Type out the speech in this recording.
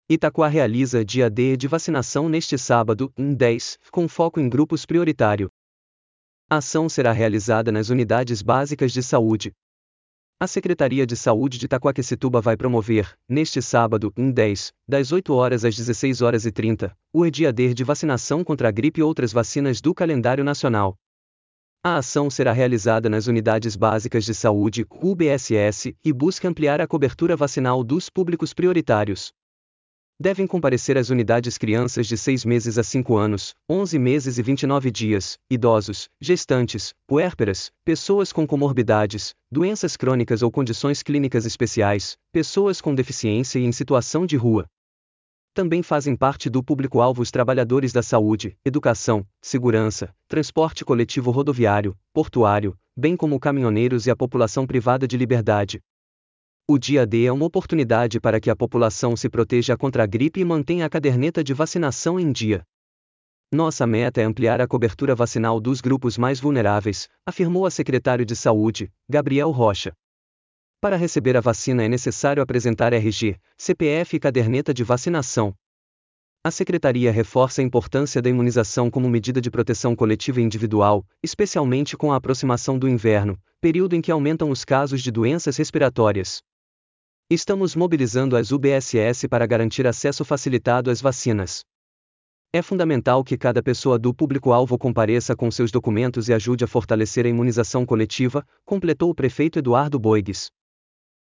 Itaquá realiza dia D de vacinação neste sábado, 10, com foco em grupos prioritário. A ação será realizada nas unidades básicas de saúde. A Secretaria de Saúde de Itaquaquecetuba vai promover, neste sábado, 10, das 8 horas às 16h30, o dia D de vacinação contra a gripe e outras vacinas do calendário nacional. A ação será realizada nas unidades básicas de saúde, UBSS, e busca ampliar a cobertura vacinal dos públicos prioritários. Devem comparecer às unidades crianças de 6 meses a 5 anos, 11 meses e 29 dias, idosos, gestantes, puérperas, pessoas com comorbidades, doenças crônicas ou condições clínicas especiais, pessoas com deficiência e em situação de rua. Também fazem parte do público-alvo os trabalhadores da saúde, educação, segurança, transporte coletivo rodoviário, portuário, bem como caminhoneiros e a população privada de liberdade. O dia D é uma oportunidade para que a população se proteja contra a gripe e mantenha a caderneta de vacinação em dia. Nossa meta é ampliar a cobertura vacinal dos grupos mais vulneráveis, afirmou a secretário de Saúde, Gabriel Rocha. Para receber a vacina é necessário apresentar RG, CPF e caderneta de vacinação. A Secretaria reforça a importância da imunização como medida de proteção coletiva e individual, especialmente com a aproximação do inverno, período em que aumentam os casos de doenças respiratórias. Estamos mobilizando as UBSS para garantir acesso facilitado às vacinas. É fundamental que cada pessoa do público-alvo compareça com seus documentos e ajude a fortalecer a imunização coletiva, completou o prefeito Eduardo Boigues.